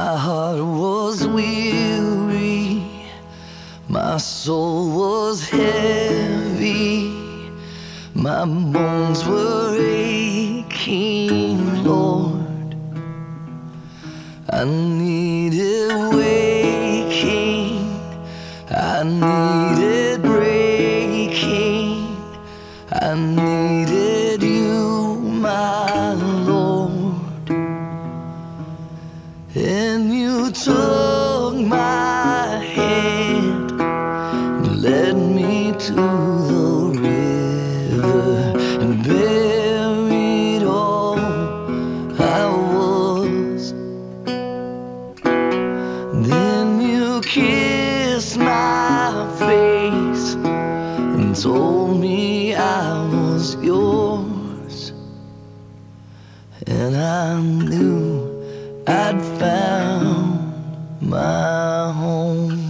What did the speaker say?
My heart was weary, my soul was heavy, my bones were aching, Lord. I needed waking, I needed breaking, I needed you, my Lord. And you took my hand and led me to the river and buried all I was. Then you kissed my face and told me I was yours. And I knew I'd found my home.